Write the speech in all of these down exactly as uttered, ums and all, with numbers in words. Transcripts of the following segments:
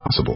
possible.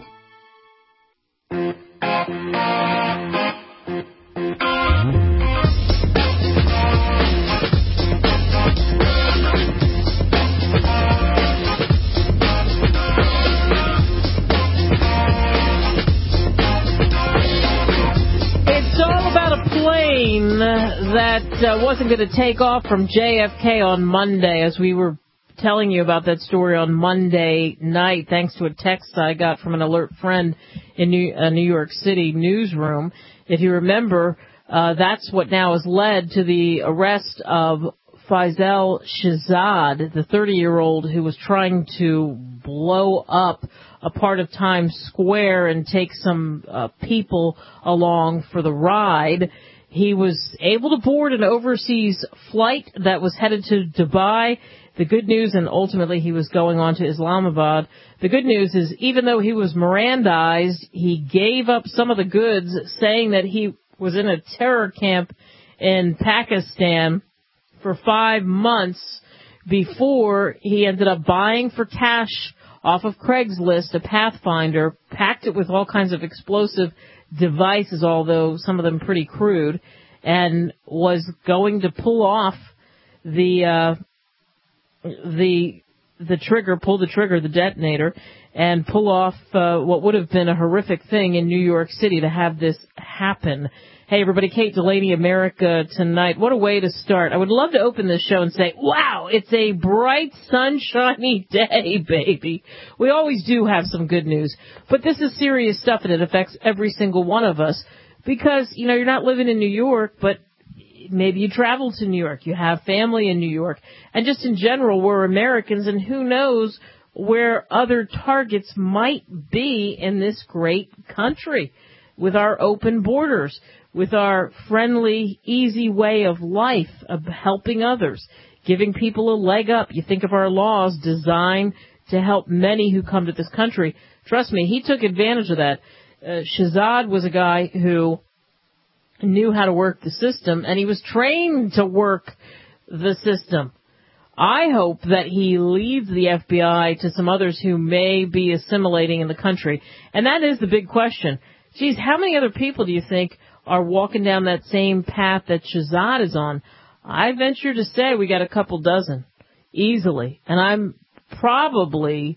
That uh, wasn't going to take off from J F K on Monday, as we were telling you about that story on Monday night, thanks to a text I got from an alert friend in New, uh, New York City newsroom. If you remember, uh, that's what now has led to the arrest of Faisal Shahzad, the thirty-year-old who was trying to blow up a part of Times Square and take some uh, people along for the ride. He was able to board an overseas flight that was headed to Dubai. The good news, and ultimately he was going on to Islamabad. The good news is, even though he was Mirandized, he gave up some of the goods, saying that he was in a terror camp in Pakistan for five months before he ended up buying for cash off of Craigslist a Pathfinder, packed it with all kinds of explosive devices, although some of them pretty crude, and was going to pull off the uh, the the trigger, pull the trigger, the detonator, and pull off uh, what would have been a horrific thing in New York City to have this happen. Hey, everybody, Kate Delaney, America Tonight. What a way to start. I would love to open this show and say, wow, it's a bright, sunshiny day, baby. We always do have some good news. But this is serious stuff, and it affects every single one of us. Because, you know, you're not living in New York, but maybe you travel to New York. You have family in New York. And just in general, we're Americans, and who knows where other targets might be in this great country with our open borders, with our friendly, easy way of life, of helping others, giving people a leg up. You think of our laws designed to help many who come to this country. Trust me, he took advantage of that. Uh, Shahzad was a guy who knew how to work the system, and he was trained to work the system. I hope that he leads the F B I to some others who may be assimilating in the country. And that is the big question. Geez, how many other people do you think are walking down that same path that Shahzad is on? I venture to say we got a couple dozen, easily. And I'm probably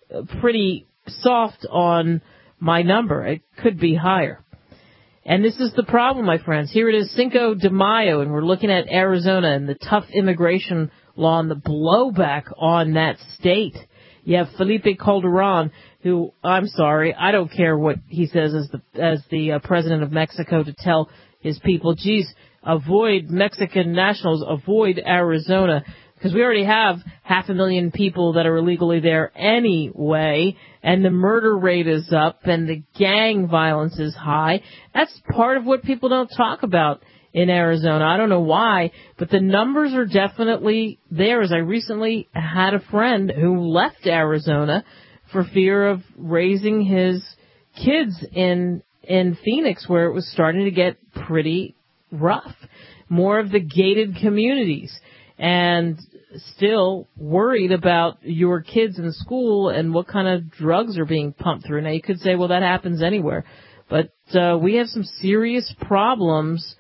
pretty soft on my number. It could be higher. And this is the problem, my friends. Here it is, Cinco de Mayo, and we're looking at Arizona and the tough immigration law and the blowback on that state. You have Felipe Calderon, who, I'm sorry, I don't care what he says as the as the uh, president of Mexico to tell his people, geez, avoid Mexican nationals, avoid Arizona, because we already have half a million people that are illegally there anyway, and the murder rate is up, and the gang violence is high. That's part of what people don't talk about in Arizona. I don't know why, but the numbers are definitely there. As I recently had a friend who left Arizona for fear of raising his kids in in Phoenix, where it was starting to get pretty rough. More of the gated communities, and still worried about your kids in school and what kind of drugs are being pumped through. Now, you could say, well, that happens anywhere. But uh, we have some serious problems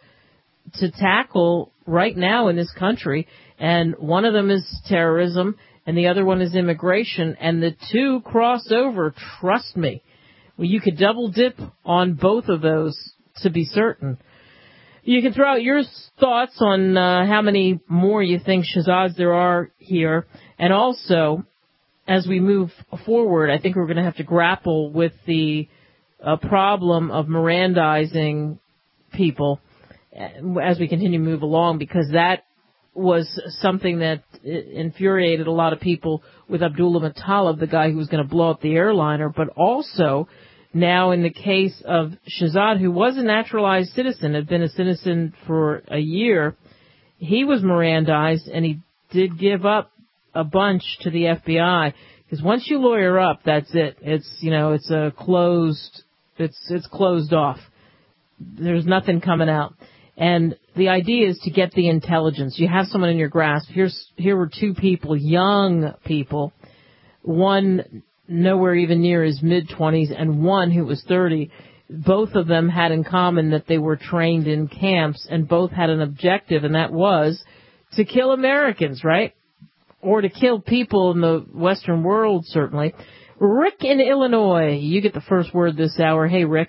to tackle right now in this country, and one of them is terrorism, and the other one is immigration, and the two cross over, trust me. Well, you could double dip on both of those to be certain. You can throw out your thoughts on uh, how many more you think Shahzads there are here, and also, as we move forward, I think we're going to have to grapple with the uh, problem of Mirandizing people as we continue to move along, because that was something that infuriated a lot of people with Abdullah Muttalib, the guy who was going to blow up the airliner, but also now in the case of Shahzad, who was a naturalized citizen, had been a citizen for a year. He was Mirandized, and he did give up a bunch to the F B I, because once you lawyer up, that's it. It's, you know, it's a closed, it's, it's closed off. There's nothing coming out. And the idea is to get the intelligence. You have someone in your grasp. Here's, here were two people, young people. One nowhere even near his mid-twenties, and one who was thirty. Both of them had in common that they were trained in camps, and both had an objective, and that was to kill Americans, right? Or to kill people in the Western world, certainly. Rick in Illinois, you get the first word this hour. Hey, Rick.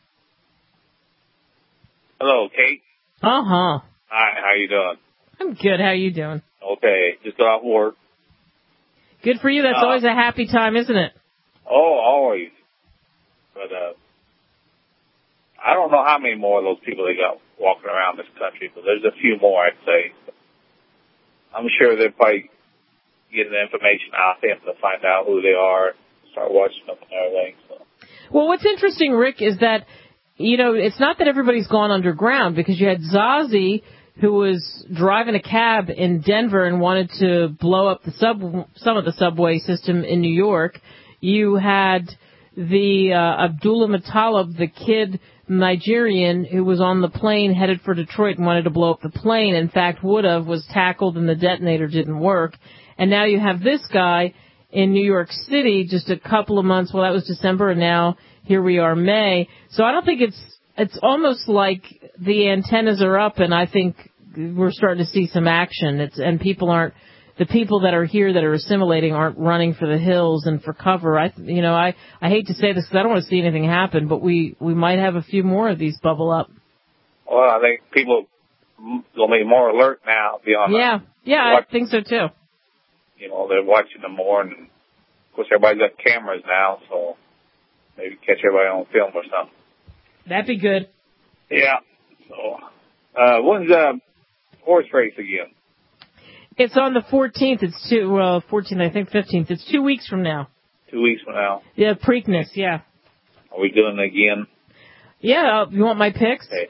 Hello, Kate. Uh-huh. Hi, how you doing? I'm good. How you doing? Okay, just got off work. Good for you. That's uh, always a happy time, isn't it? Oh, always. But, uh, I don't know how many more of those people they got walking around this country, but there's a few more, I'd say. I'm sure they're probably getting the information out there to find out who they are, start watching them and everything. So. Well, what's interesting, Rick, is that, you know, it's not that everybody's gone underground, because you had Zazi, who was driving a cab in Denver and wanted to blow up the sub, some of the subway system in New York. You had the uh, Abdullah Muttalib, the kid Nigerian who was on the plane headed for Detroit and wanted to blow up the plane. In fact, would have, was tackled and the detonator didn't work. And now you have this guy in New York City just a couple of months. Well, that was December, and now here we are, May. So I don't think it's, it's almost like the antennas are up, and I think we're starting to see some action. It's, and people aren't, the people that are here that are assimilating aren't running for the hills and for cover. I, you know, I, I hate to say this because I don't want to see anything happen, but we, we might have a few more of these bubble up. Well, I think people will be more alert now. Beyond yeah, the, yeah, watch, I think so too. You know, they're watching them more, and of course everybody's got cameras now, so maybe catch everybody on film or something. That'd be good. Yeah. So, uh, when's the horse race again? It's on the fourteenth. It's two, well, fourteenth, I think fifteenth. It's two weeks from now. Two weeks from now? Yeah, Preakness, yeah. Are we doing it again? Yeah, you want my picks? Okay.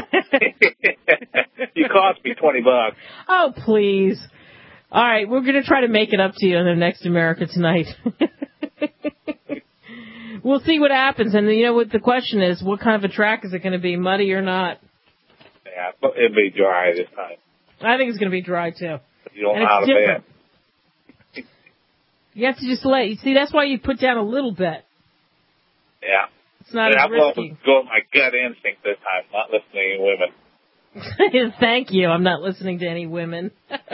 You cost me twenty bucks. Oh, please. All right, we're going to try to make it up to you in the next America Tonight. We'll see what happens. And, you know, what the question is, what kind of a track is it going to be, muddy or not? Yeah, but it'll be dry this time. I think it's going to be dry, too. You don't and know how to different. bet. You have to just let, you see, that's why you put down a little bet. Yeah. It's not and as I'm risky. going to go with my gut instinct this time, not listening to women. Thank you. I'm not listening to any women.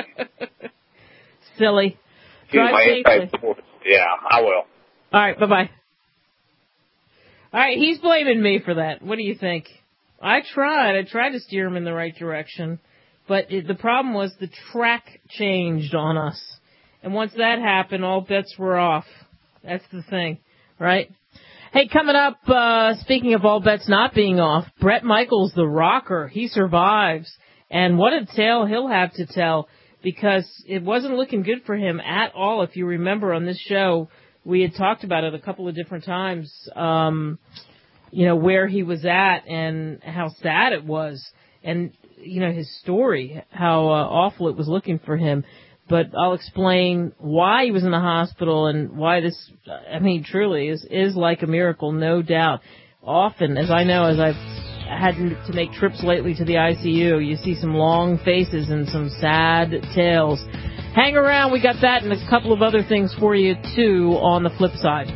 Silly. Drive my safely. Yeah, I will. All right, bye-bye. All right, he's blaming me for that. What do you think? I tried. I tried to steer him in the right direction. But it, the problem was the track changed on us. And once that happened, all bets were off. That's the thing, right? Hey, coming up, uh, speaking of all bets not being off, Bret Michaels, the rocker, he survives. And what a tale he'll have to tell, because it wasn't looking good for him at all. If you remember on this show, we had talked about it a couple of different times, um, you know, where he was at and how sad it was. And, you know, his story, how uh, awful it was looking for him. But I'll explain why he was in the hospital and why this, I mean, truly is, is like a miracle, no doubt. Often, as I know, as I've had to make trips lately to the I C U, you see some long faces and some sad tales. Hang around. We got that and a couple of other things for you, too, on the flip side.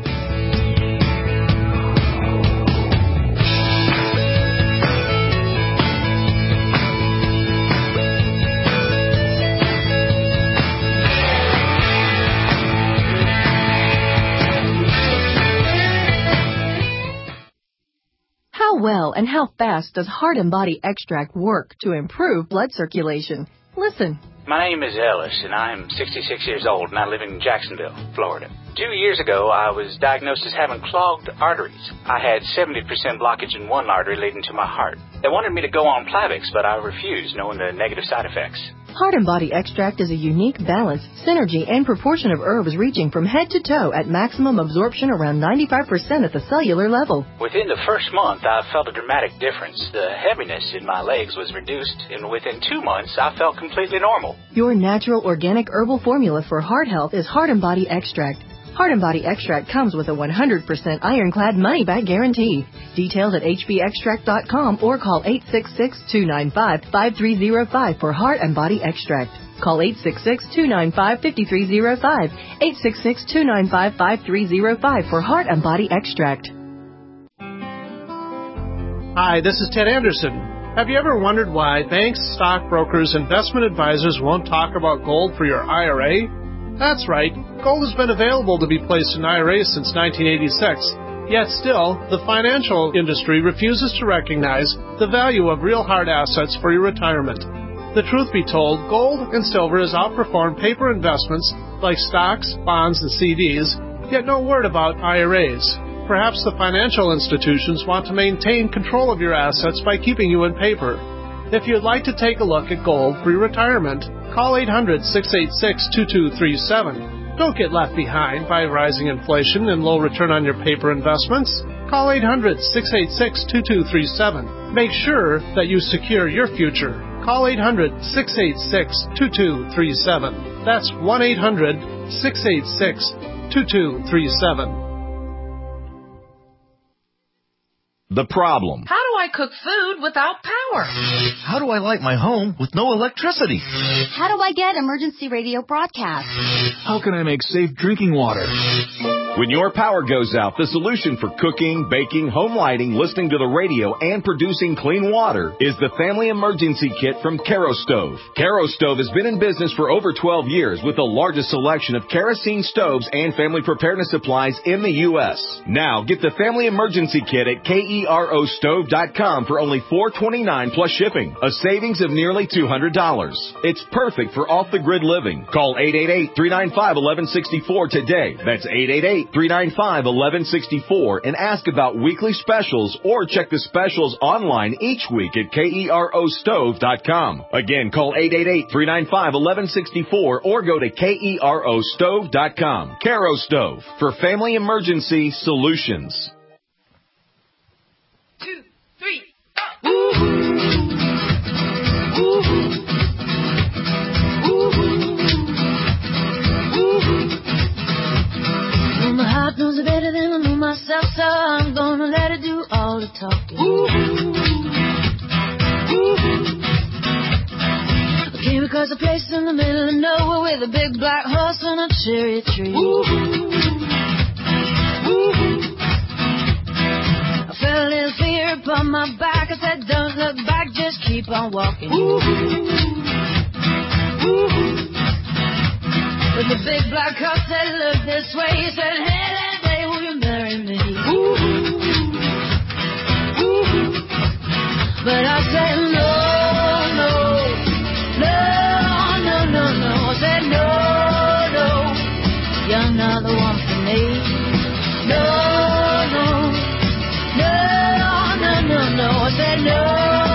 How well and how fast does Heart and Body Extract work to improve blood circulation? Listen. My name is Ellis, and I'm sixty-six years old, and I live in Jacksonville, Florida. Two years ago, I was diagnosed as having clogged arteries. I had seventy percent blockage in one artery leading to my heart. They wanted me to go on Plavix, but I refused, knowing the negative side effects. Heart and Body Extract is a unique balance, synergy, and proportion of herbs reaching from head to toe at maximum absorption around ninety-five percent at the cellular level. Within the first month, I felt a dramatic difference. The heaviness in my legs was reduced, and within two months, I felt completely normal. Your natural organic herbal formula for heart health is Heart and Body Extract. Heart and Body Extract comes with a one hundred percent ironclad money-back guarantee. Details at h b extract dot com or call eight six six, two nine five, five three zero five for Heart and Body Extract. Call eight six six, two nine five, five three zero five, eight six six, two nine five, five three zero five for Heart and Body Extract. Hi, this is Ted Anderson. Have you ever wondered why banks, stockbrokers, investment advisors won't talk about gold for your I R A? That's right. Gold has been available to be placed in I R As since nineteen eighty-six. Yet still, the financial industry refuses to recognize the value of real hard assets for your retirement. The truth be told, gold and silver has outperformed paper investments like stocks, bonds, and C Ds, yet no word about I R As. Perhaps the financial institutions want to maintain control of your assets by keeping you in paper. If you'd like to take a look at gold for your retirement, call eight hundred, six eight six, two two three seven. Don't get left behind by rising inflation and low return on your paper investments. Call eight hundred, six eight six, two two three seven. Make sure that you secure your future. Call eight hundred, six eight six, two two three seven. That's one eight hundred, six eight six, two two three seven. The problem. How do I cook food without power? How do I light my home with no electricity? How do I get emergency radio broadcasts? How can I make safe drinking water? When your power goes out, the solution for cooking, baking, home lighting, listening to the radio, and producing clean water is the Family Emergency Kit from Kerastove. Kerastove has been in business for over twelve years with the largest selection of kerosene stoves and family preparedness supplies in the U S. Now, get the Family Emergency Kit at K-E-R-O stove dot com for only four dollars and twenty-nine cents plus shipping, a savings of nearly two hundred dollars. It's perfect for off-the-grid living. Call eight eight eight, three nine five, one one six four today. That's eight eight eight, three nine five, one one six four and ask about weekly specials or check the specials online each week at K E R O stove dot com. Again, call eight eight eight, three nine five, one one six four or go to K E R O stove dot com. Kerastove for family emergency solutions. Two, three, four. Ooh. Ooh. My heart knows it better than I know myself, so I'm gonna let it do all the talking. Ooh, ooh. I came across a place in the middle of nowhere with a big black horse and a cherry tree. Ooh, ooh. I felt a little fear upon my back. I said, don't look back, just keep on walking. Ooh, ooh. But the big black horse said, look this way. He said, hey, that day, will you marry me? Ooh, ooh. But I said, no, no, no, no, no, no. I said, no, no, you're not the one for me. No, no, no, no, no, no. I said, no,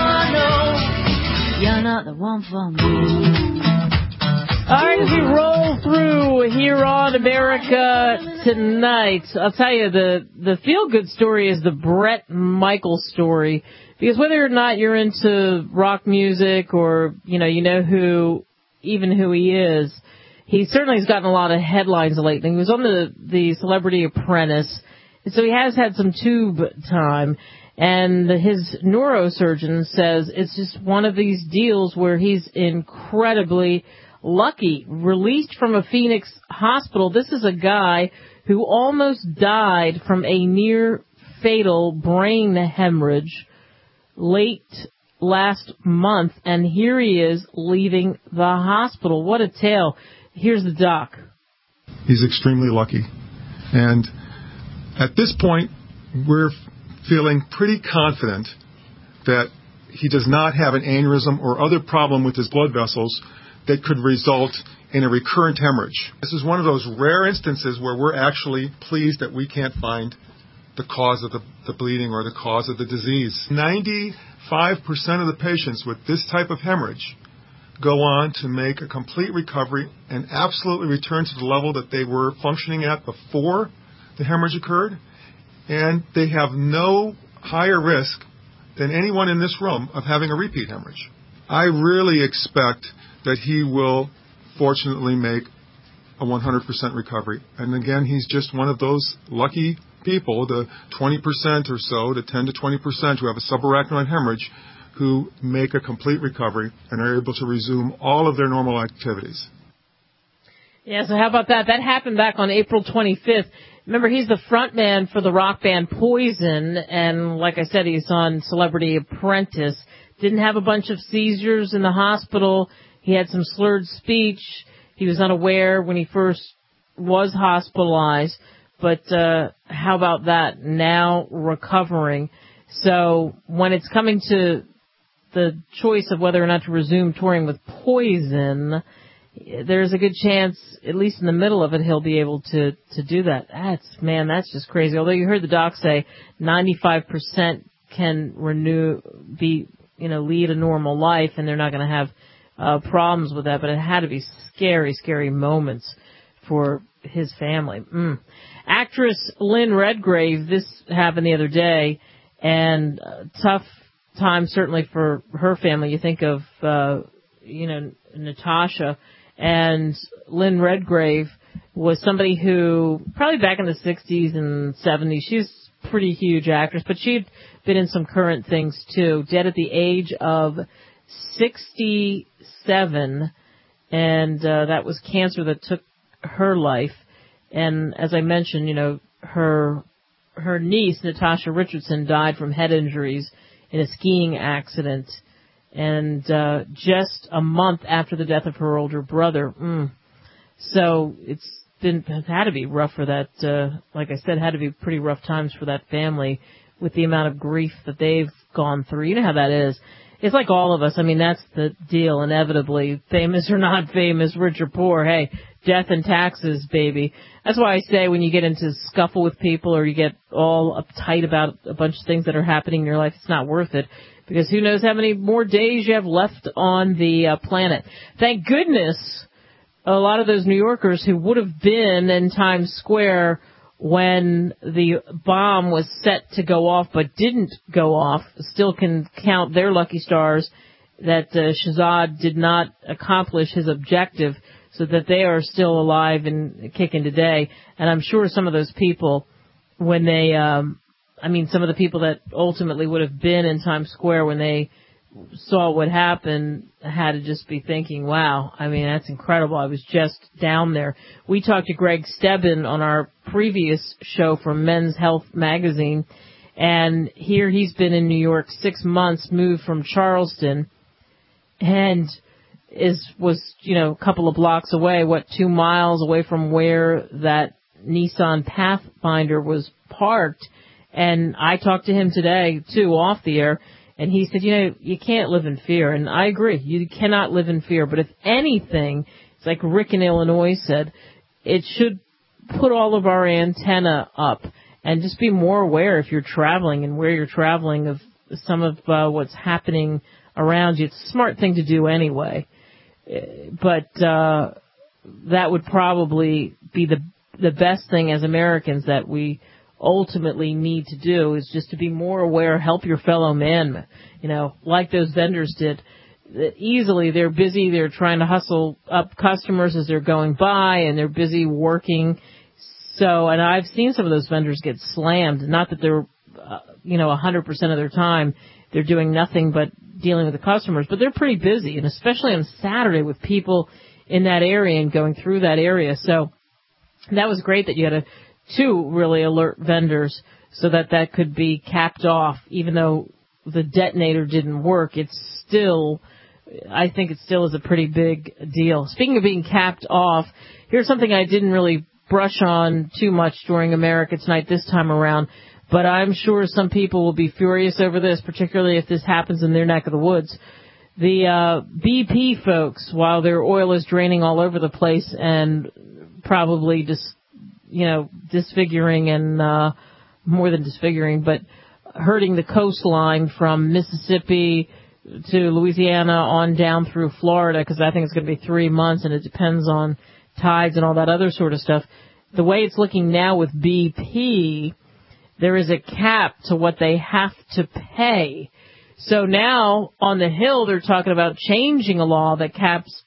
no, you're not the one for me. All right, as we roll through here on America Tonight, I'll tell you, the, the feel-good story is the Bret Michaels story. Because whether or not you're into rock music or, you know, you know who, even who he is, he certainly has gotten a lot of headlines lately. He was on the, the Celebrity Apprentice, and so he has had some tube time. And his neurosurgeon says it's just one of these deals where he's incredibly lucky. Released from a Phoenix hospital, this is a guy who almost died from a near-fatal brain hemorrhage late last month, and here he is leaving the hospital. What a tale. Here's the doc. He's extremely lucky. And at this point, we're feeling pretty confident that he does not have an aneurysm or other problem with his blood vessels that could result in a recurrent hemorrhage. This is one of those rare instances where we're actually pleased that we can't find the cause of the, the bleeding or the cause of the disease. ninety-five percent of the patients with this type of hemorrhage go on to make a complete recovery and absolutely return to the level that they were functioning at before the hemorrhage occurred, and they have no higher risk than anyone in this room of having a repeat hemorrhage. I really expect that he will fortunately make a one hundred percent recovery. And again, he's just one of those lucky people, the twenty percent or so, the ten to twenty percent who have a subarachnoid hemorrhage, who make a complete recovery and are able to resume all of their normal activities. Yeah, so how about that? That happened back on April twenty-fifth. Remember, he's the front man for the rock band Poison, and like I said, he's on Celebrity Apprentice. Didn't have a bunch of seizures in the hospital. He had some slurred speech. He was unaware when he first was hospitalized. But uh how about that? Now recovering. So when it's coming to the choice of whether or not to resume touring with Poison, there's a good chance, at least in the middle of it, he'll be able to, to do that. That's, man, that's just crazy. Although you heard the doc say ninety-five percent can renew, be, you know, lead a normal life, and they're not going to have uh, problems with that. But it had to be scary, scary moments for his family. Mm. Actress Lynn Redgrave, this happened the other day, and uh, tough time certainly for her family. You think of, uh, you know, Natasha. And Lynn Redgrave was somebody who, probably back in the sixties and seventies, she's a pretty huge actress, but she'd been in some current things too. Dead at the age of sixty-seven, and uh, that was cancer that took her life. And as I mentioned, you know, her her niece, Natasha Richardson, died from head injuries in a skiing accident. And uh just a month after the death of her older brother. Mm. So it's been it had to be rough for that, uh like I said, had to be pretty rough times for that family with the amount of grief that they've gone through. You know how that is. It's like all of us. I mean, that's the deal, inevitably. Famous or not famous, rich or poor, hey, death and taxes, baby. That's why I say when you get into scuffle with people or you get all uptight about a bunch of things that are happening in your life, it's not worth it. Because who knows how many more days you have left on the uh, planet. Thank goodness a lot of those New Yorkers who would have been in Times Square when the bomb was set to go off but didn't go off still can count their lucky stars that uh, Shahzad did not accomplish his objective, so that they are still alive and kicking today. And I'm sure some of those people, when they... Um, I mean, some of the people that ultimately would have been in Times Square when they saw what happened had to just be thinking, wow, I mean, that's incredible. I was just down there. We talked to Greg Stebbin on our previous show from Men's Health magazine, and here he's been in New York six months, moved from Charleston, and is was, you know, a couple of blocks away, what, two miles away from where that Nissan Pathfinder was parked. And I talked to him today, too, off the air, and he said, you know, you can't live in fear. And I agree, you cannot live in fear. But if anything, it's like Rick in Illinois said, it should put all of our antenna up and just be more aware if you're traveling and where you're traveling of some of uh, what's happening around you. It's a smart thing to do anyway. But uh, that would probably be the the best thing as Americans that we ultimately need to do, is just to be more aware, help your fellow man, you know, like those vendors did. Easily, they're busy, they're trying to hustle up customers as they're going by, and they're busy working. So, and I've seen some of those vendors get slammed, not that they're, uh, you know, one hundred percent of their time they're doing nothing but dealing with the customers, but they're pretty busy, and especially on Saturday with people in that area and going through that area. So that was great that you had a two really alert vendors so that that could be capped off. Even though the detonator didn't work, it's still, I think it still is a pretty big deal. Speaking of being capped off, here's something I didn't really brush on too much during America Tonight this time around, but I'm sure some people will be furious over this, particularly if this happens in their neck of the woods. The uh, B P folks, while their oil is draining all over the place and probably just, you know, disfiguring and uh, more than disfiguring, but hurting the coastline from Mississippi to Louisiana on down through Florida, because I think it's going to be three months and it depends on tides and all that other sort of stuff. The way it's looking now with B P, there is a cap to what they have to pay. So now on the Hill, they're talking about changing a law that caps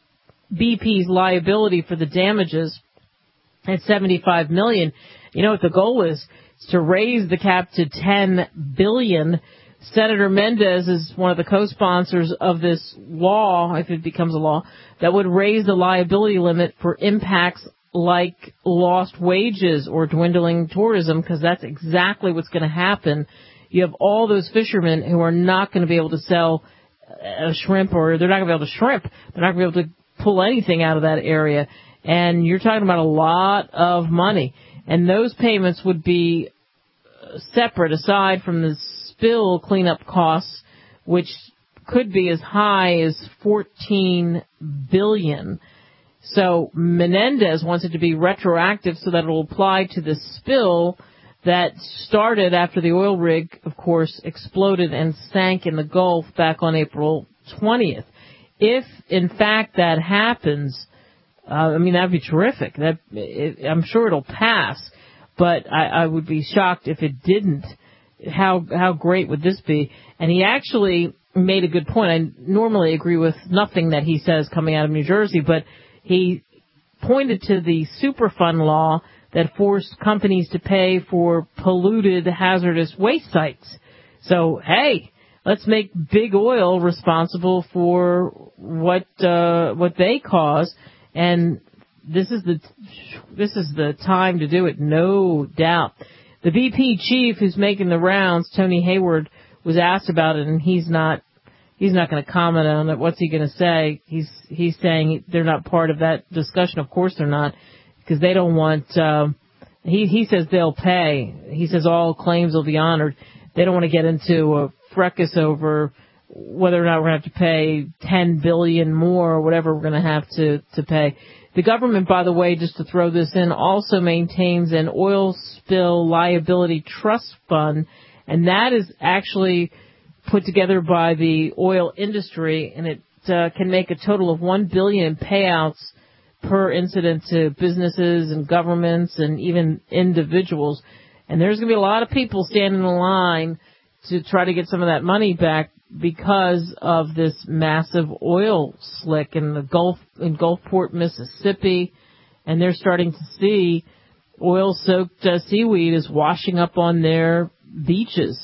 B P's liability for the damages at seventy-five million dollars. You know what the goal is? It's to raise the cap to ten billion dollars Senator Mendez is one of the co-sponsors of this law, if it becomes a law, that would raise the liability limit for impacts like lost wages or dwindling tourism, because that's exactly what's going to happen. You have all those fishermen who are not going to be able to sell a shrimp, or they're not going to be able to shrimp. They're not going to be able to pull anything out of that area. And you're talking about a lot of money. And those payments would be separate, aside from the spill cleanup costs, which could be as high as fourteen billion dollars. So Menendez wants it to be retroactive so that it will apply to the spill that started after the oil rig, of course, exploded and sank in the Gulf back on April twentieth. If, in fact, that happens, uh, I mean, that would be terrific. That it, I'm sure it'll pass, but I, I would be shocked if it didn't. How how great would this be? And he actually made a good point. I normally agree with nothing that he says coming out of New Jersey, but he pointed to the Superfund law that forced companies to pay for polluted, hazardous waste sites. So, hey, let's make big oil responsible for what uh, what they cause, and this is the this is the time to do it, no doubt. The B P chief who's making the rounds, Tony Hayward, was asked about it, and he's not he's not going to comment on it. What's he going to say? He's he's saying they're not part of that discussion. Of course they're not, because they don't want. Uh, he he says they'll pay. He says all claims will be honored. They don't want to get into a fracas over whether or not we're going to have to pay ten billion dollars more or whatever we're going to have to to pay. The government, by the way, just to throw this in, also maintains an oil spill liability trust fund, and that is actually put together by the oil industry, and it uh, can make a total of one billion dollars in payouts per incident to businesses and governments and even individuals. And there's going to be a lot of people standing in line to try to get some of that money back because of this massive oil slick in the Gulf, in Gulfport, Mississippi. And they're starting to see oil-soaked uh, seaweed is washing up on their beaches.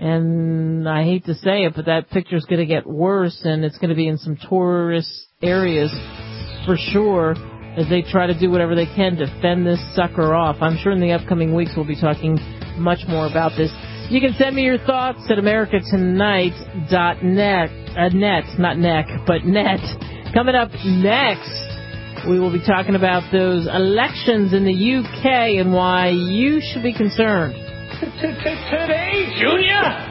And I hate to say it, but that picture's going to get worse, and it's going to be in some tourist areas for sure, as they try to do whatever they can to fend this sucker off. I'm sure in the upcoming weeks we'll be talking much more about this. You can send me your thoughts at america tonight dot net, uh, net, not neck, but net. Coming up next, we will be talking about those elections in the U K and why you should be concerned. Today, Junior!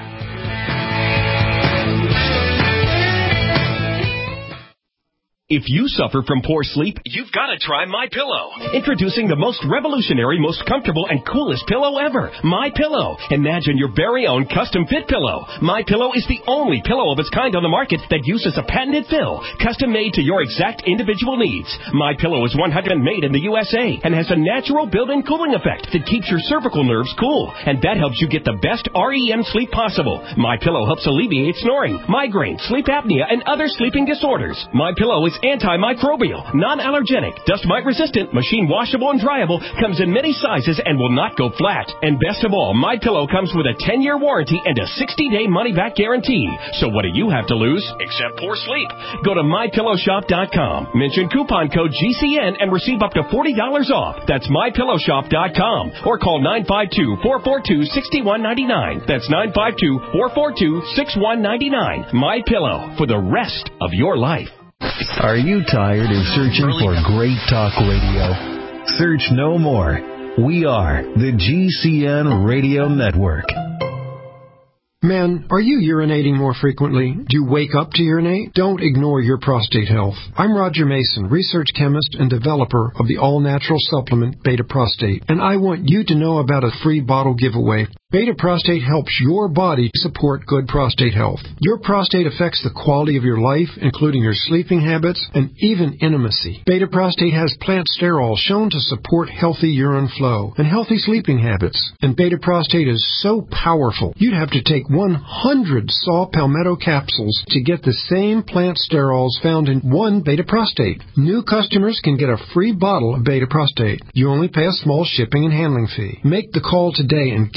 If you suffer from poor sleep, you've got to try MyPillow. Introducing the most revolutionary, most comfortable, and coolest pillow ever, MyPillow. Imagine your very own custom-fit pillow. MyPillow is the only pillow of its kind on the market that uses a patented fill, custom-made to your exact individual needs. MyPillow is one hundred percent made in the U S A and has a natural built-in cooling effect that keeps your cervical nerves cool, and that helps you get the best R E M sleep possible. MyPillow helps alleviate snoring, migraine, sleep apnea, and other sleeping disorders. MyPillow is antimicrobial, non-allergenic, dust mite resistant, machine washable and dryable, comes in many sizes and will not go flat. And best of all, MyPillow comes with a ten-year warranty and a sixty-day money-back guarantee. So what do you have to lose except poor sleep? Go to my pillow shop dot com, mention coupon code G C N and receive up to forty dollars off. That's my pillow shop dot com, or call nine five two, four four two, six one nine nine. That's nine five two, four four two, six one nine nine. MyPillow, for the rest of your life. Are you tired of searching for great talk radio? Search no more. We are the G C N Radio Network. Men, are you urinating more frequently? Do you wake up to urinate? Don't ignore your prostate health. I'm Roger Mason, research chemist and developer of the all-natural supplement Beta Prostate, and I want you to know about a free bottle giveaway. Beta Prostate helps your body support good prostate health. Your prostate affects the quality of your life, including your sleeping habits and even intimacy. Beta Prostate has plant sterols shown to support healthy urine flow and healthy sleeping habits. And Beta Prostate is so powerful, you'd have to take one hundred saw palmetto capsules to get the same plant sterols found in one Beta Prostate. New customers can get a free bottle of Beta Prostate. You only pay a small shipping and handling fee. Make the call today and get your free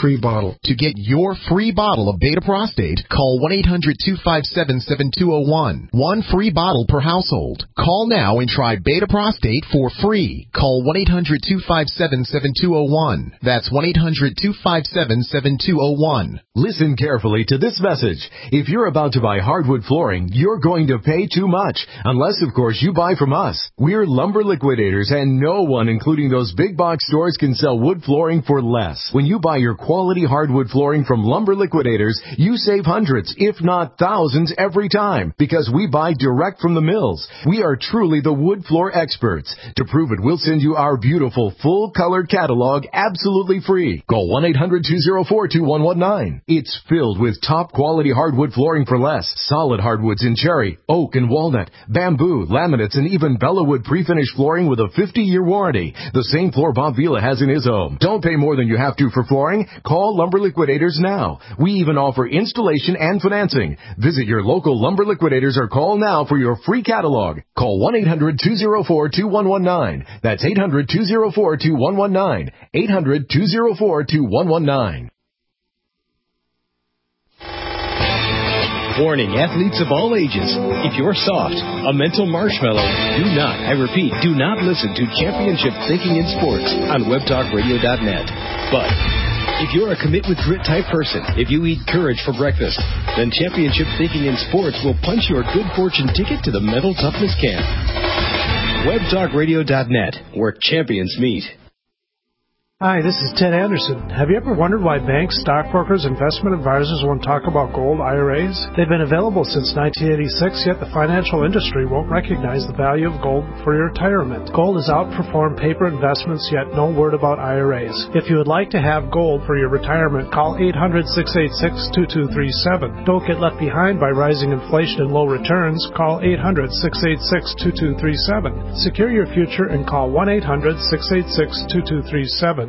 free bottle. To get your free bottle of Beta Prostate, call one eight hundred two five seven seven two zero one. One free bottle per household. Call now and try Beta Prostate for free. Call one eight hundred two five seven seven two zero one. That's one eight hundred two five seven seven two zero one. Listen carefully to this message. If you're about to buy hardwood flooring, you're going to pay too much. Unless, of course, you buy from us. We're Lumber Liquidators, and no one, including those big box stores, can sell wood flooring for less. When you buy your quality hardwood flooring from Lumber Liquidators, you save hundreds, if not thousands, every time. Because we buy direct from the mills. We are truly the wood floor experts. To prove it, we'll send you our beautiful full-color catalog absolutely free. Call one eight hundred two zero four two one one nine. It's filled with top-quality hardwood flooring for less. Solid hardwoods in cherry, oak, and walnut, bamboo, laminates, and even Bellawood pre-finished flooring with a fifty-year warranty. The same floor Bob Vila has in his home. Don't pay more than you have to for flooring. Call Lumber Liquidators now. We even offer installation and financing. Visit your local Lumber Liquidators or call now for your free catalog. Call one eight hundred two zero four two one one nine. That's eight hundred two zero four two one one nine. eight hundred two zero four two one one nine. Warning, athletes of all ages. If you're soft, a mental marshmallow, do not, I repeat, do not listen to Championship Thinking in Sports on web talk radio dot net. But if you're a commit with grit type person, if you eat courage for breakfast, then Championship Thinking in Sports will punch your good fortune ticket to the mental toughness camp. web talk radio dot net, where champions meet. Hi, this is Ted Anderson. Have you ever wondered why banks, stockbrokers, investment advisors won't talk about gold I R As? They've been available since nineteen eighty-six, yet the financial industry won't recognize the value of gold for your retirement. Gold has outperformed paper investments, yet no word about I R As. If you would like to have gold for your retirement, call eight hundred six eight six two two three seven. Don't get left behind by rising inflation and low returns. Call eight hundred six eight six two two three seven. Secure your future and call one eight hundred six eight six two two three seven.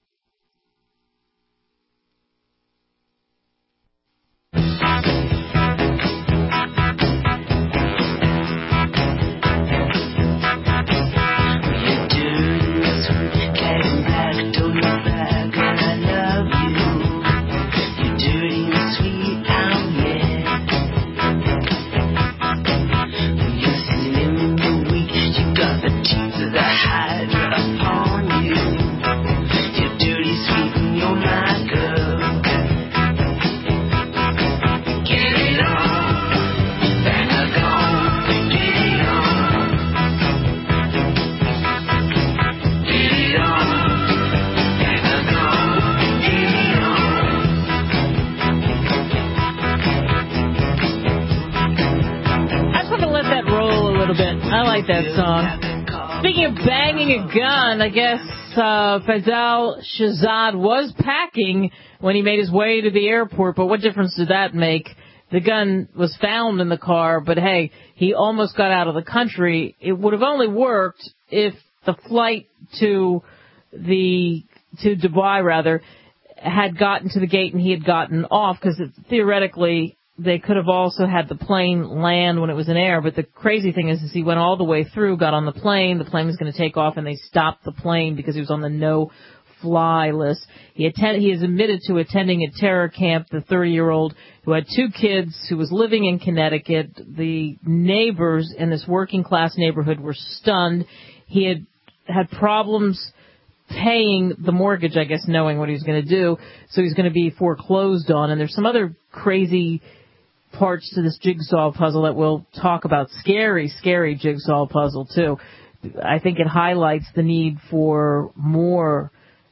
That song. Speaking of banging a gun, I guess uh, Faisal Shahzad was packing when he made his way to the airport, but what difference did that make? The gun was found in the car, but hey, he almost got out of the country. It would have only worked if the flight to the to Dubai, rather, had gotten to the gate and he had gotten off, because theoretically they could have also had the plane land when it was in air, but the crazy thing is, is he went all the way through, got on the plane, the plane was going to take off, and they stopped the plane because he was on the no-fly list. He attend, he is admitted to attending a terror camp, the thirty-year-old who had two kids, who was living in Connecticut. The neighbors in this working-class neighborhood were stunned. He had had problems paying the mortgage, I guess, knowing what he was going to do, so he's going to be foreclosed on. And there's some other crazy parts to this jigsaw puzzle that we'll talk about. Scary, scary jigsaw puzzle, too. I think it highlights the need for more,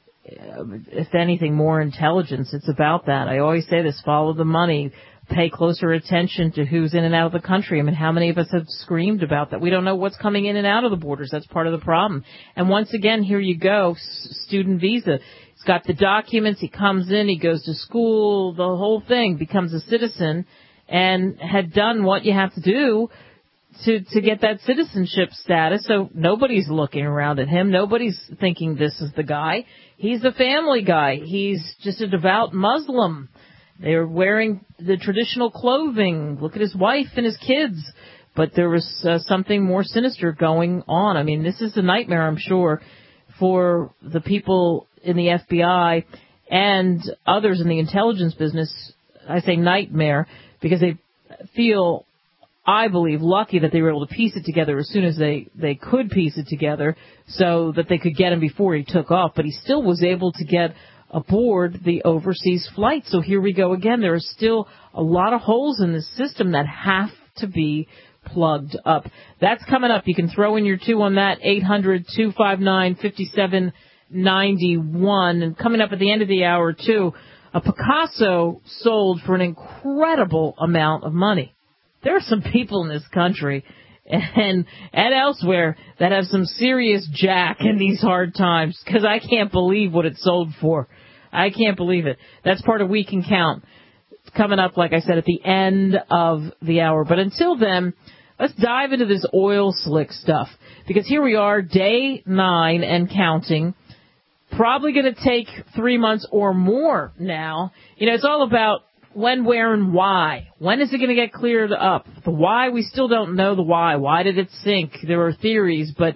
if anything, more intelligence. It's about that. I always say this, follow the money. Pay closer attention to who's in and out of the country. I mean, how many of us have screamed about that? We don't know what's coming in and out of the borders. That's part of the problem. And once again, here you go, student visa. He's got the documents. He comes in. He goes to school. The whole thing, becomes a citizen, and had done what you have to do to to get that citizenship status. So nobody's looking around at him. Nobody's thinking this is the guy. He's a family guy. He's just a devout Muslim. They're wearing the traditional clothing. Look at his wife and his kids. But there was uh, something more sinister going on. I mean, this is a nightmare, I'm sure, for the people in the F B I and others in the intelligence business, I say nightmare, because they feel, I believe, lucky that they were able to piece it together as soon as they, they could piece it together so that they could get him before he took off. But he still was able to get aboard the overseas flight. So here we go again. There are still a lot of holes in the system that have to be plugged up. That's coming up. You can throw in your two on that, eight hundred, two five nine, five seven nine one. And coming up at the end of the hour, too, a Picasso sold for an incredible amount of money. There are some people in this country and and elsewhere that have some serious jack in these hard times, because I can't believe what it sold for. I can't believe it. That's part of We Can Count. It's coming up, like I said, at the end of the hour. But until then, let's dive into this oil slick stuff, because here we are, day nine and counting. Probably going to take three months or more now. You know, it's all about when, where, and why. When is it going to get cleared up? The why, we still don't know the why. Why did it sink? There are theories, but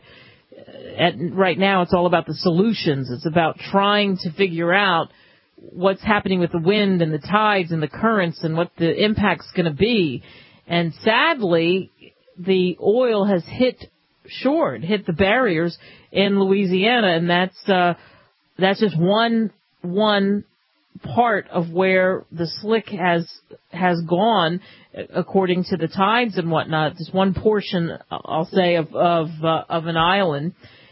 at, right now it's all about the solutions. It's about trying to figure out what's happening with the wind and the tides and the currents and what the impact's going to be. And sadly, the oil has hit shore, hit the barriers in Louisiana, and that's uh, that's just one one. part of where the slick has has gone, according to the tides and whatnot. Just one portion, I'll say, of of, uh, of an island,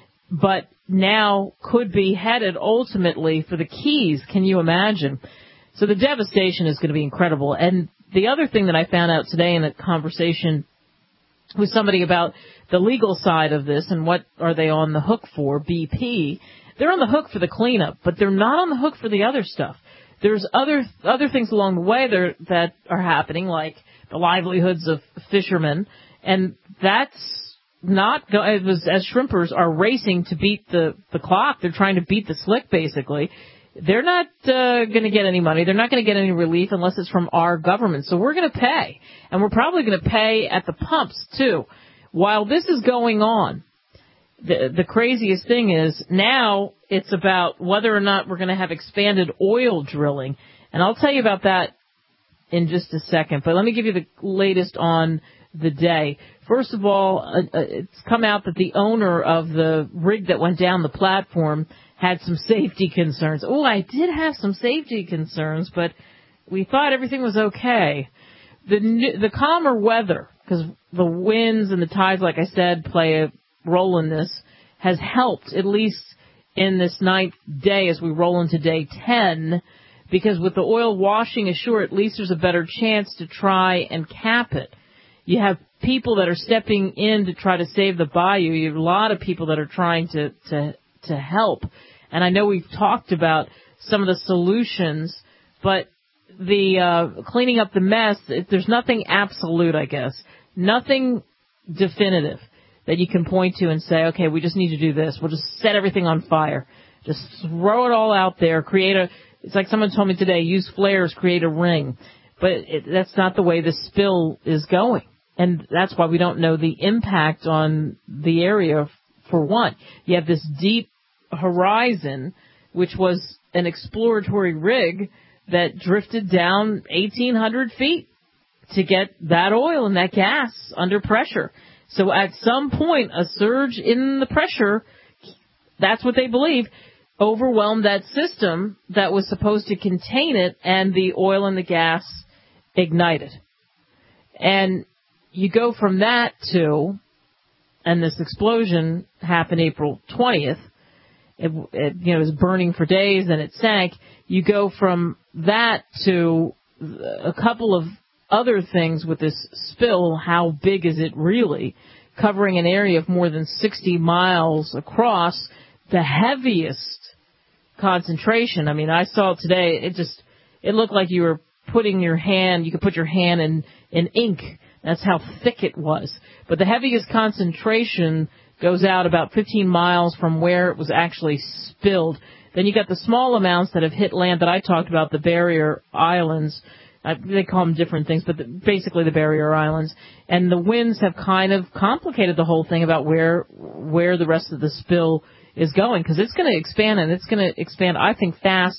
but now could be headed ultimately for the Keys. Can you imagine? So the devastation is going to be incredible. And the other thing that I found out today in a conversation with somebody about the legal side of this and what are they on the hook for, B P, they're on the hook for the cleanup, but they're not on the hook for the other stuff. There's other other things along the way there that are happening, like the livelihoods of fishermen, and that's not go- it was, as shrimpers are racing to beat the, the clock. They're trying to beat the slick, basically. They're not uh, going to get any money. They're not going to get any relief unless it's from our government. So we're going to pay, and we're probably going to pay at the pumps, too. While this is going on, The, the craziest thing is now it's about whether or not we're going to have expanded oil drilling. And I'll tell you about that in just a second. But let me give you the latest on the day. First of all, uh, it's come out that the owner of the rig that went down the platform had some safety concerns. Oh, I did have some safety concerns, but we thought everything was okay. The, the calmer weather, because the winds and the tides, like I said, play a role in this, has helped, at least in this ninth day as we roll into day ten, because with the oil washing ashore, at least there's a better chance to try and cap it. You have people that are stepping in to try to save the bayou. You have a lot of people that are trying to, to, to help. And I know we've talked about some of the solutions, but the uh, cleaning up the mess, there's nothing absolute, I guess. Nothing definitive that you can point to and say, okay, we just need to do this. We'll just set everything on fire. Just throw it all out there. Create a, it's like someone told me today, use flares, create a ring. But it, that's not the way the spill is going. And that's why we don't know the impact on the area, for one. You have this Deep Horizon, which was an exploratory rig that drifted down eighteen hundred feet to get that oil and that gas under pressure. So at some point, a surge in the pressure, that's what they believe, overwhelmed that system that was supposed to contain it, and the oil and the gas ignited. And you go from that to, and this explosion happened April twentieth, it, it, you know, it was burning for days and it sank. You go from that to a couple of other things with this spill. How big is it really? Covering an area of more than sixty miles across, the heaviest concentration. I mean, I saw it today. It just, it looked like you were putting your hand, you could put your hand in, in ink. That's how thick it was. But the heaviest concentration goes out about fifteen miles from where it was actually spilled. Then you got the small amounts that have hit land that I talked about, the barrier islands. Uh, they call them different things, but the, basically the barrier islands. And the winds have kind of complicated the whole thing about where where the rest of the spill is going, because it's going to expand, and it's going to expand, I think, fast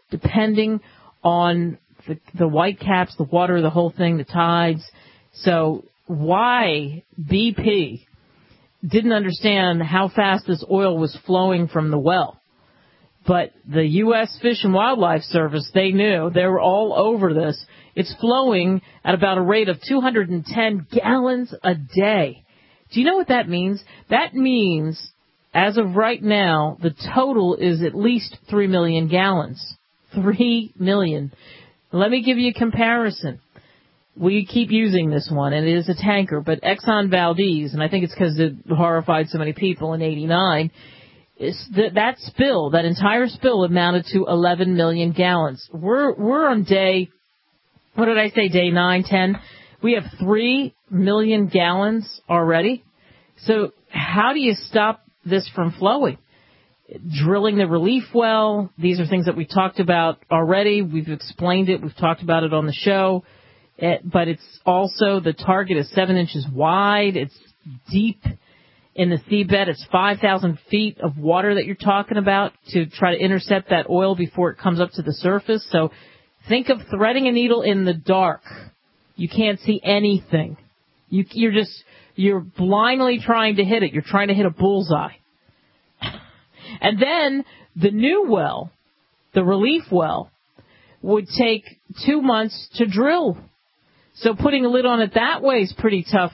depending on the, the white caps, the water, the whole thing, the tides. So why B P didn't understand how fast this oil was flowing from the well. But the U S Fish and Wildlife Service, they knew. They were all over this. It's flowing at about a rate of two hundred ten gallons a day. Do you know what that means? That means, as of right now, the total is at least three million gallons. three million. Let me give you a comparison. We keep using this one, and it is a tanker, but Exxon Valdez, and I think it's because it horrified so many people in eighty-nine, is that, that spill, that entire spill amounted to eleven million gallons. We're, we're on day, what did I say, day nine, ten? We have three million gallons already. So how do you stop this from flowing? Drilling the relief well. These are things that we talked about already. We've explained it. We've talked about it on the show. It, but it's also, the target is seven inches wide. It's deep in the seabed. It's five thousand feet of water that you're talking about to try to intercept that oil before it comes up to the surface. So think of threading a needle in the dark. You can't see anything. You, you're just, you're blindly trying to hit it. You're trying to hit a bullseye. And then the new well, the relief well, would take two months to drill. So putting a lid on it that way is pretty tough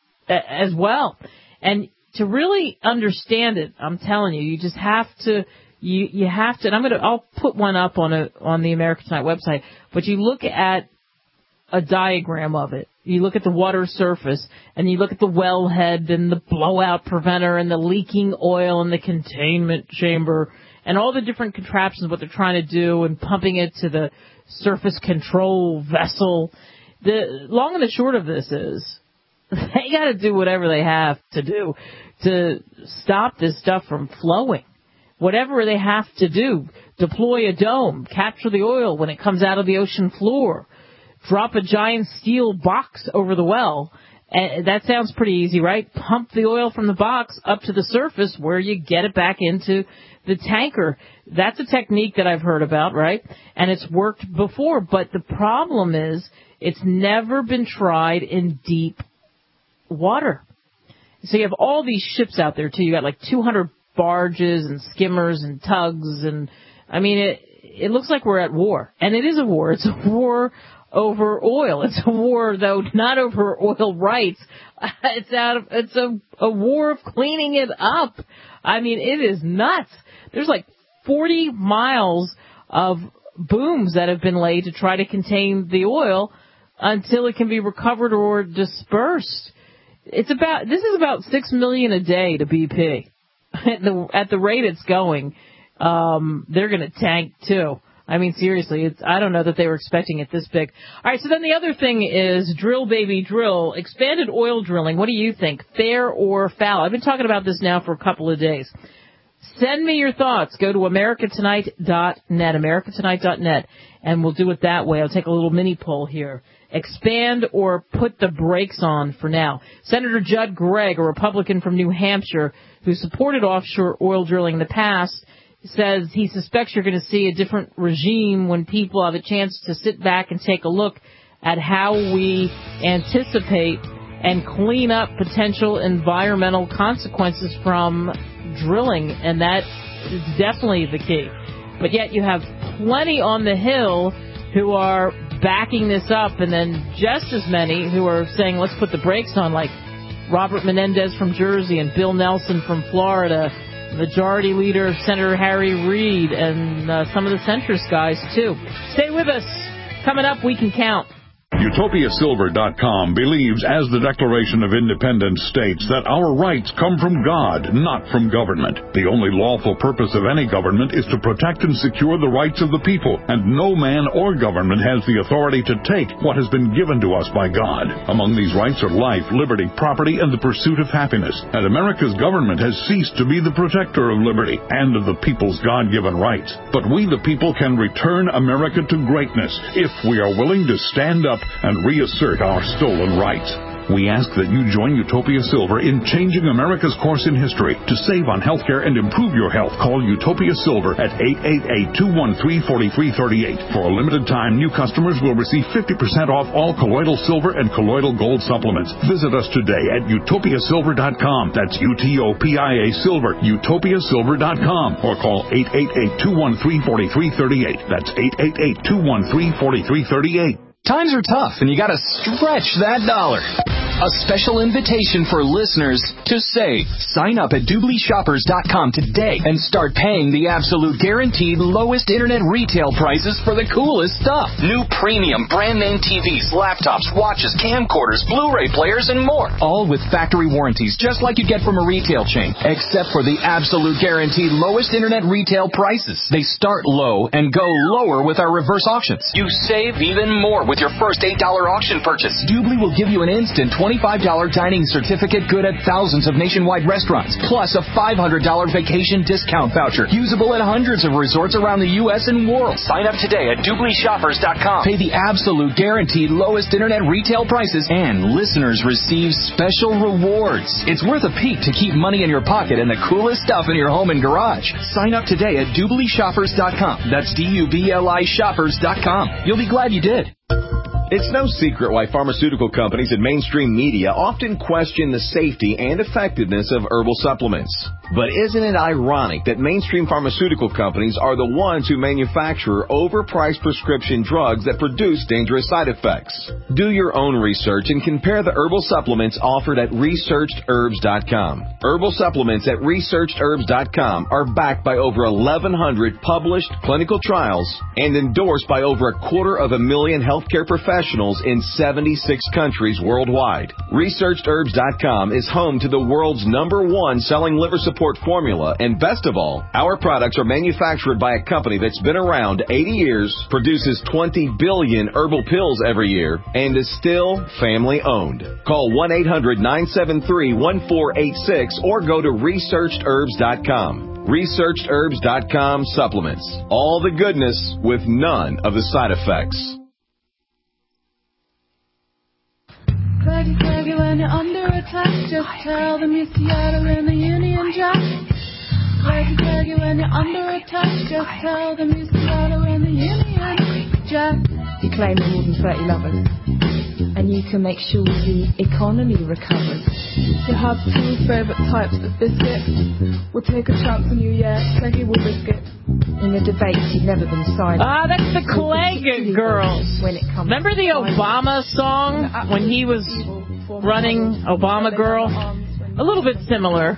as well. And to really understand it, I'm telling you, you just have to, you, you have to, and I'm going to, I'll put one up on a, on the America Tonight website, but you look at a diagram of it. You look at the water surface, and you look at the wellhead and the blowout preventer and the leaking oil and the containment chamber and all the different contraptions, what they're trying to do, and pumping it to the surface control vessel. The long and the short of this is they got to do whatever they have to do to stop this stuff from flowing. Whatever they have to do, deploy a dome, capture the oil when it comes out of the ocean floor, drop a giant steel box over the well. And that sounds pretty easy, right? Pump the oil from the box up to the surface where you get it back into the tanker. That's a technique that I've heard about, right? And it's worked before. But the problem is it's never been tried in deep water. So you have all these ships out there, too. You got like two hundred barges and skimmers and tugs. And, I mean, it, it looks like we're at war. And it is a war. It's a war over oil. It's a war, though, not over oil rights. It's out of, it's a, a war of cleaning it up. I mean, it is nuts. There's like forty miles of booms that have been laid to try to contain the oil until it can be recovered or dispersed. It's about, this is about six million a day to B P. At the, at the rate it's going, um, they're going to tank too. I mean, seriously, it's, I don't know that they were expecting it this big. All right, so then the other thing is drill, baby, drill. Expanded oil drilling. What do you think? Fair or foul? I've been talking about this now for a couple of days. Send me your thoughts. Go to america tonight dot net, america tonight dot net, and we'll do it that way. I'll take a little mini poll here. Expand or put the brakes on for now. Senator Judd Gregg, a Republican from New Hampshire who supported offshore oil drilling in the past, says he suspects you're going to see a different regime when people have a chance to sit back and take a look at how we anticipate and clean up potential environmental consequences from drilling, and that is definitely the key. But yet you have plenty on the Hill who are backing this up, and then just as many who are saying, let's put the brakes on, like Robert Menendez from Jersey and Bill Nelson from Florida, Majority Leader Senator Harry Reid, and uh, some of the centrist guys, too. Stay with us. Coming up, we can count. Utopia Silver dot com believes, as the Declaration of Independence states, that our rights come from God, not from government. The only lawful purpose of any government is to protect and secure the rights of the people, and no man or government has the authority to take what has been given to us by God. Among these rights are life, liberty, property, and the pursuit of happiness. And America's government has ceased to be the protector of liberty and of the people's God-given rights. But we, the people, can return America to greatness if we are willing to stand up and reassert our stolen rights. We ask that you join Utopia Silver in changing America's course in history. To save on healthcare and improve your health, call Utopia Silver at eight eight eight, two one three, four three three eight. For a limited time, new customers will receive fifty percent off all colloidal silver and colloidal gold supplements. Visit us today at utopia silver dot com. That's U T O P I A Silver, utopia silver dot com. Or call eight eight eight, two one three, four three three eight. That's eight eight eight, two one three, four three three eight. Times are tough, and you gotta stretch that dollar. A special invitation for listeners to save. Sign up at Doobly Shoppers dot com today and start paying the absolute guaranteed lowest internet retail prices for the coolest stuff. New premium brand name T Vs, laptops, watches, camcorders, Blu-ray players, and more. All with factory warranties, just like you get from a retail chain, except for the absolute guaranteed lowest internet retail prices. They start low and go lower with our reverse auctions. You save even more with your first eight dollar auction purchase. Doobly will give you an instant twenty-five dollar dining certificate good at thousands of nationwide restaurants, plus a five hundred dollar vacation discount voucher, usable at hundreds of resorts around the U S and world. Sign up today at Doobly Shoppers dot com. Pay the absolute guaranteed lowest internet retail prices, and listeners receive special rewards. It's worth a peek to keep money in your pocket and the coolest stuff in your home and garage. Sign up today at Doobly Shoppers dot com. That's D U B L I Shoppers dot com. You'll be glad you did. It's no secret why pharmaceutical companies and mainstream media often question the safety and effectiveness of herbal supplements. But isn't it ironic that mainstream pharmaceutical companies are the ones who manufacture overpriced prescription drugs that produce dangerous side effects? Do your own research and compare the herbal supplements offered at researched herbs dot com. Herbal supplements at researched herbs dot com are backed by over eleven hundred published clinical trials and endorsed by over a quarter of a million healthcare professionals in seventy-six countries worldwide. researched herbs dot com is home to the world's number one selling liver support formula, and best of all, our products are manufactured by a company that's been around eighty years, produces twenty billion herbal pills every year, and is still family owned. Call one eight hundred, nine seven three, one four eight six or go to researched herbs dot com. researched herbs dot com supplements. All the goodness with none of the side effects. Craggy, craggy, when you're under attack, just tell them you're Seattle in the Union Jack. Craggy, craggy, when you're under attack, just tell them you're Seattle in the Union Jack. You claim more than thirty lovers, and you can make sure the economy recovers. You have two favourite types of biscuit. We'll take a chance on you, yeah, Craigie will risk it. In the debates, you've never been silent. Ah, that's the Clegg girls. When it comes Remember the Obama song when he was running Obama Girl? A little bit similar.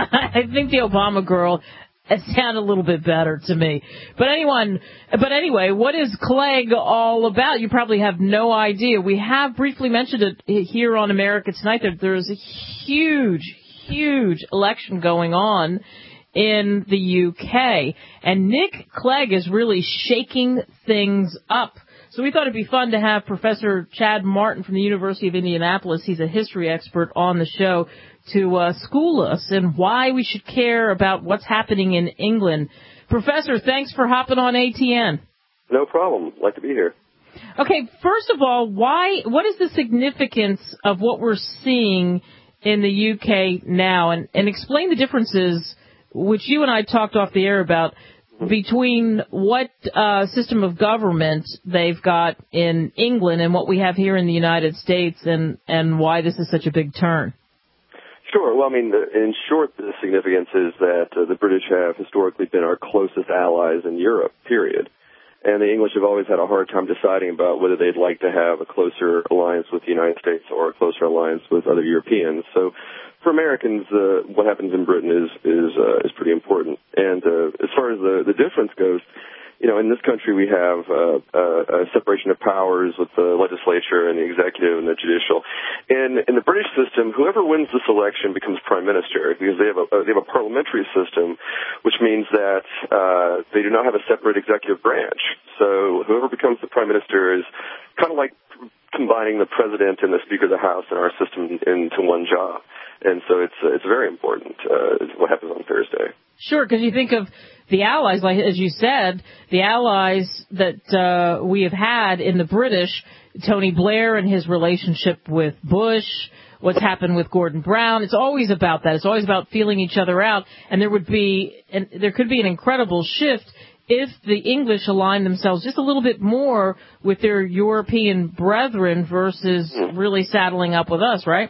I think the Obama Girl sounded a little bit better to me. But anyone, but anyway, what is Clegg all about? You probably have no idea. We have briefly mentioned it here on America Tonight that there is a huge, huge election going on in the U K, and Nick Clegg is really shaking things up. So we thought it'd be fun to have Professor Chad Martin from the University of Indianapolis, he's a history expert, on the show to uh, school us in why we should care about what's happening in England. Professor, thanks for hopping on A T N. No problem. Like to be here. Okay, first of all, why? What is the significance of what we're seeing in the U K now? And, and explain the differences, which you and I talked off the air about, between what uh, system of government they've got in England and what we have here in the United States, and, and why this is such a big turn. Sure. Well, I mean, the, in short, the significance is that uh, the British have historically been our closest allies in Europe, period. And the English have always had a hard time deciding about whether they'd like to have a closer alliance with the United States or a closer alliance with other Europeans. So for Americans, uh, what happens in Britain is is uh, is pretty important. And uh, as far as the, the difference goes, you know, in this country we have uh, uh, a separation of powers with the legislature and the executive and the judicial. In in the British system, whoever wins this election becomes prime minister because they have a they have a parliamentary system, which means that uh, they do not have a separate executive branch. So whoever becomes the prime minister is kind of like combining the president and the speaker of the House in our system into one job. And so it's uh, it's very important uh, what happens on Thursday. Sure, because you think of the Allies, like as you said, the Allies that uh, we have had in the British, Tony Blair and his relationship with Bush, what's happened with Gordon Brown. It's always about that. It's always about feeling each other out. And there would be, and there could be an incredible shift if the English align themselves just a little bit more with their European brethren versus really saddling up with us, right?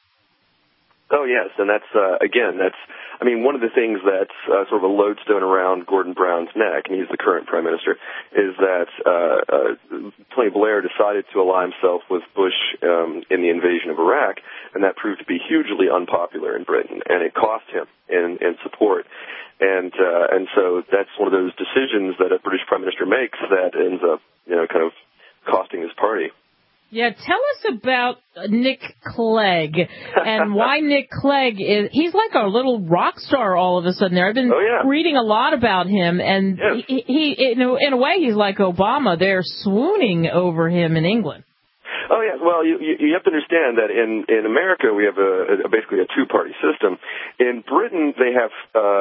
Oh, yes, and that's, uh, again, that's, I mean, one of the things that's uh, sort of a lodestone around Gordon Brown's neck, and he's the current prime minister, is that uh, uh, Tony Blair decided to ally himself with Bush um, in the invasion of Iraq, and that proved to be hugely unpopular in Britain, and it cost him in, in support. And uh, and so that's one of those decisions that a British prime minister makes that ends up, you know, kind of costing his party. Yeah, tell us about Nick Clegg and why Nick Clegg is, he's like a little rock star all of a sudden there. I've been oh, yeah. reading a lot about him, and yes. he, he in, a, in a way, he's like Obama. They're swooning over him in England. Oh, yeah. Well, you, you have to understand that in, in America, we have a, a basically a two-party system. In Britain, they have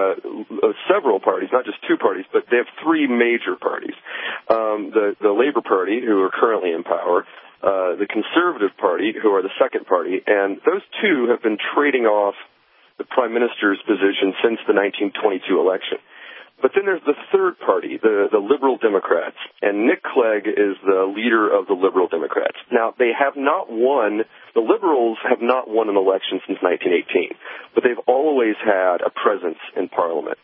uh, several parties, not just two parties, but they have three major parties. Um, the, the Labour Party, who are currently in power, Uh, the Conservative Party, who are the second party, and those two have been trading off the Prime Minister's position since the nineteen twenty-two election. But then there's the third party, the, the Liberal Democrats, and Nick Clegg is the leader of the Liberal Democrats. Now, they have not won, the Liberals have not won an election since nineteen eighteen, but they've always had a presence in Parliament.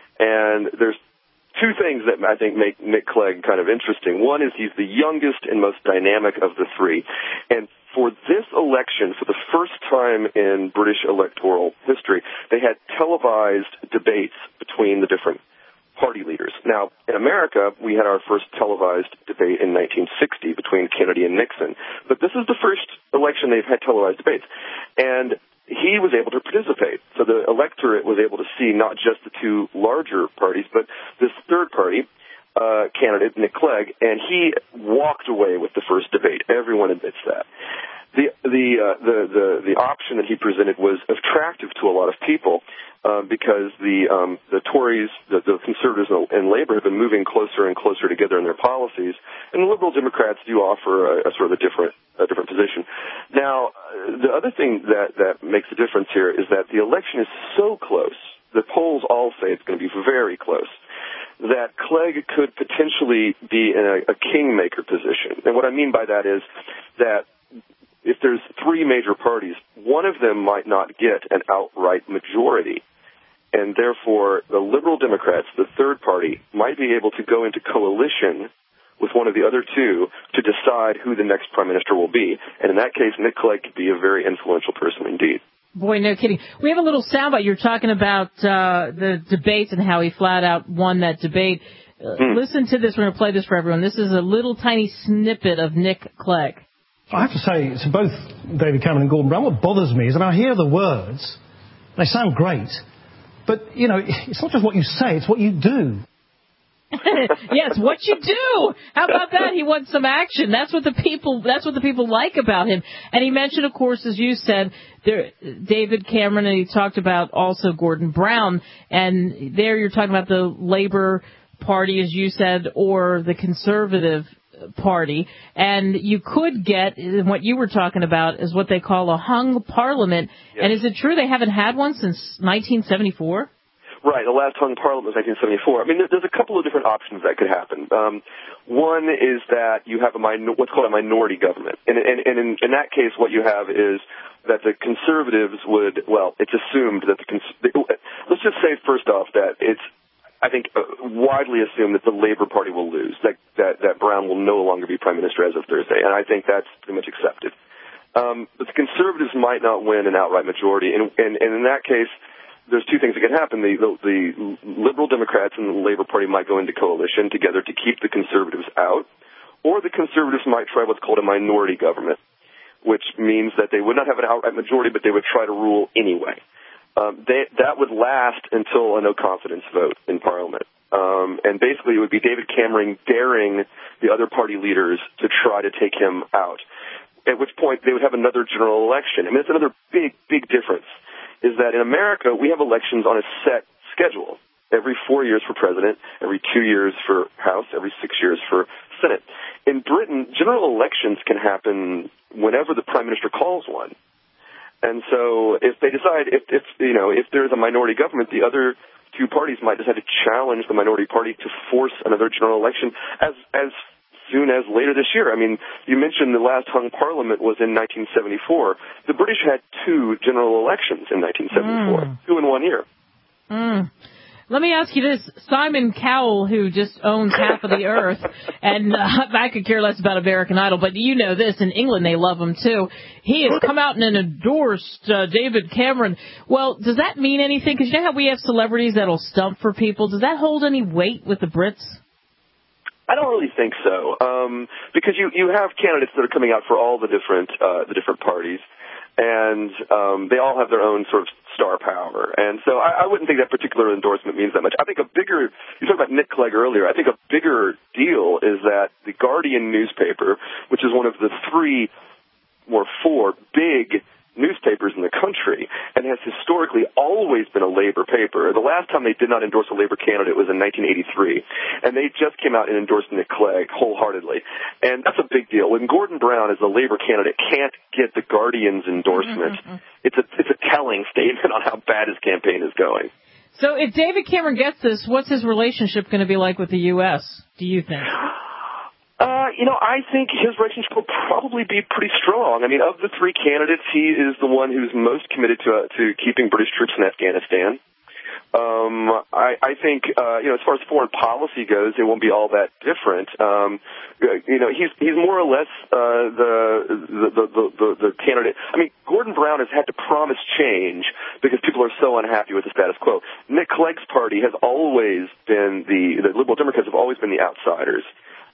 And there's two things that I think make Nick Clegg kind of interesting. One is he's the youngest and most dynamic of the three. And for this election, for the first time in British electoral history, they had televised debates between the different party leaders. Now, in America, we had our first televised debate in nineteen sixty between Kennedy and Nixon. But this is the first election they've had televised debates. And he was able to participate. So the electorate was able to see not just the two larger parties, but this third party uh, candidate, Nick Clegg, and he walked away with the first debate. Everyone admits that. The the uh, the, the the option that he presented was attractive to a lot of people uh, because the um, the Tories, the, the Conservatives, and Labour have been moving closer and closer together in their policies, and the Liberal Democrats do offer a, a sort of a different a different position. Now, the other thing that that makes a difference here is that the election is so close. The polls all say it's going to be very close, that Clegg could potentially be in a, a kingmaker position. And what I mean by that is that if there's three major parties, one of them might not get an outright majority. And therefore, the Liberal Democrats, the third party, might be able to go into coalition with one of the other two to decide who the next prime minister will be. And in that case, Nick Clegg could be a very influential person indeed. Boy, no kidding. We have a little soundbite. You're talking about uh, the debates and how he flat out won that debate. Uh, hmm. Listen to this. We're going to play this for everyone. This is a little tiny snippet of Nick Clegg. I have to say, to both David Cameron and Gordon Brown, what bothers me is when I hear the words, they sound great, but, you know, it's not just what you say, it's what you do. Yes, what you do. How about that? He wants some action. That's what the people. That's what the people like about him. And he mentioned, of course, as you said, there, David Cameron, and he talked about also Gordon Brown. And there, you're talking about the Labour Party, as you said, or the Conservative Party. And you could get what you were talking about is what they call a hung parliament. Yes. And is it true they haven't had one since nineteen seventy-four? Right, the last hung parliament was nineteen seventy-four. I mean, there's a couple of different options that could happen. Um, one is that you have a minor, what's called a minority government. And, and, and in, in that case, what you have is that the Conservatives would, well, it's assumed that the, let's just say first off that it's, I think, uh, widely assumed that the Labour Party will lose, that, that, that Brown will no longer be Prime Minister as of Thursday. And I think that's pretty much accepted. Um, but the Conservatives might not win an outright majority. And, and, and in that case, there's two things that could happen. The, the, the Liberal Democrats and the Labour Party might go into coalition together to keep the Conservatives out, or the Conservatives might try what's called a minority government, which means that they would not have an outright majority, but they would try to rule anyway. Um, they, that would last until a no-confidence vote in Parliament. Um, and basically it would be David Cameron daring the other party leaders to try to take him out, at which point they would have another general election. I mean, it's another big, big difference. Is that in America, we have elections on a set schedule. every four years for president, every two years for House, every six years for Senate. In Britain, general elections can happen whenever the prime minister calls one. And so if they decide, if, if you know, if there's a minority government, the other two parties might decide to challenge the minority party to force another general election as as soon as later this year. I mean, you mentioned the last hung parliament was in nineteen seventy-four. The British had two general elections in nineteen seventy-four, mm. two in one year. Mm. Let me ask you this. Simon Cowell, who just owns half of the earth, and uh, I could care less about American Idol, but you know this, in England they love him too. He has come out and endorsed uh, David Cameron. Well, does that mean anything? Because you know how we have celebrities that'll stump for people. Does that hold any weight with the Brits? I don't really think so, um, because you, you have candidates that are coming out for all the different uh, the different parties, and um, they all have their own sort of star power. And so I, I wouldn't think that particular endorsement means that much. I think a bigger, you talked about Nick Clegg earlier, I think a bigger deal is that the Guardian newspaper, which is one of the three or four big newspapers in the country and has historically always been a Labor paper. The last time they did not endorse a Labor candidate was in nineteen eighty-three, and they just came out and endorsed Nick Clegg wholeheartedly. And that's a big deal. When Gordon Brown, as a Labor candidate, can't get the Guardian's endorsement, mm-hmm. it's a it's a telling statement on how bad his campaign is going. So if David Cameron gets this, what's his relationship going to be like with the U S, do you think? Uh, you know, I think his relationship will probably be pretty strong. I mean, of the three candidates, he is the one who's most committed to uh, to keeping British troops in Afghanistan. Um, I, I think, uh, you know, as far as foreign policy goes, it won't be all that different. Um, you know, he's he's more or less uh, the, the, the the the candidate. I mean, Gordon Brown has had to promise change because people are so unhappy with the status quo. Nick Clegg's party has always been the the Liberal Democrats have always been the outsiders.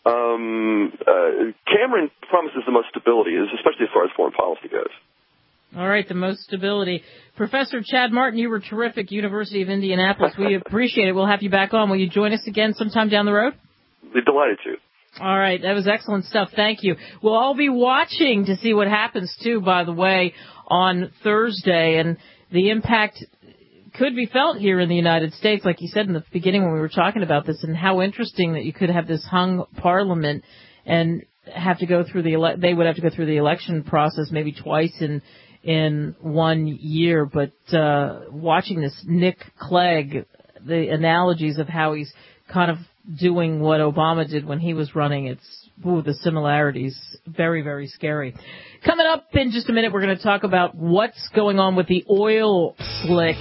Um, uh, Cameron promises the most stability, especially as far as foreign policy goes. All right, the most stability. Professor Chad Martin, you were terrific, University of Indianapolis. We appreciate it. We'll have you back on. Will you join us again sometime down the road? We're delighted to. All right, that was excellent stuff. Thank you. We'll all be watching to see what happens, too, by the way, on Thursday, and the impact could be felt here in the United States, like you said in the beginning when we were talking about this, and how interesting that you could have this hung parliament and have to go through the ele- they would have to go through the election process maybe twice in in one year. But uh, watching this Nick Clegg, the analogies of how he's kind of doing what Obama did when he was running, it's ooh, the similarities, very, very scary. Coming up in just a minute, we're going to talk about what's going on with the oil slick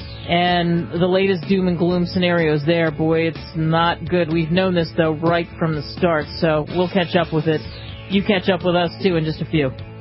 and the latest doom and gloom scenarios there. Boy, it's not good. We've known this, though, right from the start, so we'll catch up with it. You catch up with us, too, in just a few.